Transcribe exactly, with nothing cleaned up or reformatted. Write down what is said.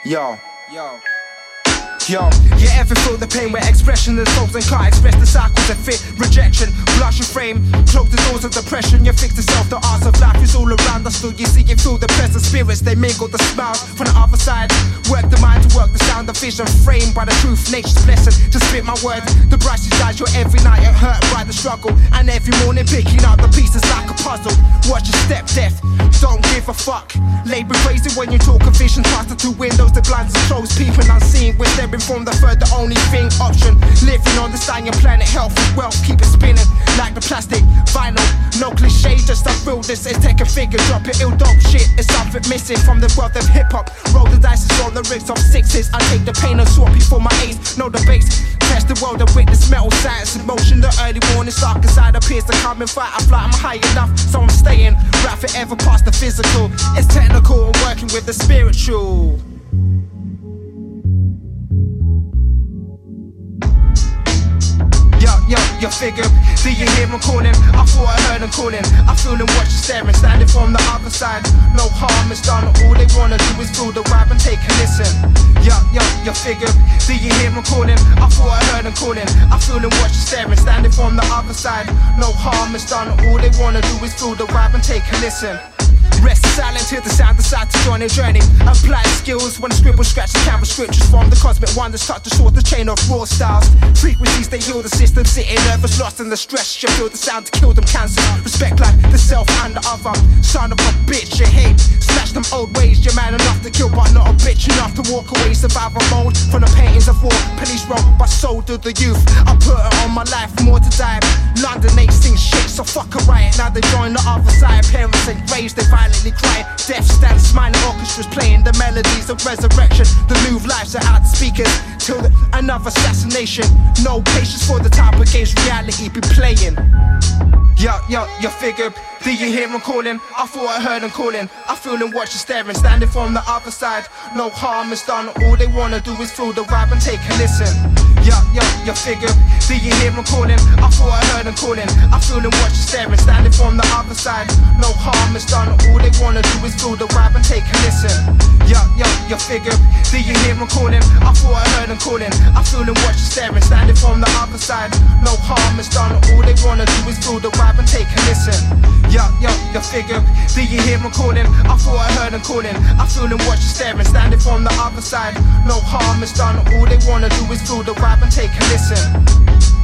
Yo, yo. Yo, you ever feel the pain where expression is souls and can't express the cycles that fit rejection, blush your frame, close the doors of depression. You fix the self, the arts of life is all around us. Still you see and feel the present spirits, they mingle the smiles from the other side. Work the mind to work the sound, the vision framed by the truth, nature's blessing to spit my word. The brightest eyes, you're every night hurt by the struggle, and every morning picking up the pieces like a puzzle. Watch your step death, don't give a fuck. Labor crazy when you talk a vision past the two windows, the blinds are closed, peeping unseen. We're staring from the third, the only thing option. Living on this dying planet, health is wealth, keep it spinning like the plastic vinyl. No cliche, just I feel this. It's take a figure, drop it, ill dope shit. It's something missing from the world of hip hop. Roll the dice, on the rigs of sixes. I take the pain and swap it for my ace. Know the base, test the world and witness metal science in motion. The early morning dark inside appears to come and fight. I fly, I'm high enough, so I'm staying. Rap forever past the physical. It's technical, I'm working with the spiritual. Yo, yo, you figure, do you hear him calling? I thought I heard him calling. I feel him watching, staring, standing from the other side. No harm is done, all they wanna do is feel the vibe and take a listen. Yo, yo, you figure, do you hear him calling? I thought I heard him calling. I feel him watching, staring, standing from the other side. No harm is done, all they wanna do is feel the vibe and take a listen. Rest silent till the sound decide to join a journey. Apply skills when I scribble, scratch the canvas. Scriptures from the cosmic wonders touch the short, the chain of raw styles. Frequencies they heal the system, sitting nervous, lost in the stress. You feel the sound to kill them cancer. Respect like the self and the other. Son of a bitch, you hate. Smash them old ways. You're man enough to kill, but not a bitch enough to walk away. Survival mode from the paintings of war. Police roll, but so do the youth. I put it on my life, more to die. London ain't seen shit, so fuck a riot. Now they join the other side. Parents ain't raised, they violently crying. Death stands smiling, orchestras playing the melodies of resurrection. The new lives are out the speakers till the, another assassination. No patience for the type of games reality be playing. Yo, yo, you figure, do you hear him calling? I thought I heard him calling. I feel him watching, staring, standing from the other side. No harm is done, all they wanna do is feel the vibe and take a listen. Yo, yo, you figure, do you hear him calling? I thought I heard him calling. I feel him watching, staring, standing from the other side. No harm is done, all they wanna do is feel the vibe and take a listen. Yo, yo, you figure, do you hear him calling? I thought I heard him calling. I feel him watching, staring, standing from the other side. No harm is done, all they wanna do is feel the vibe and take a listen. Yo, yo, you figure, do you hear him calling? I thought I heard him calling. I feel him watching, staring, standing from the other side. No harm is done, all they wanna do is feel the vibe and take a listen.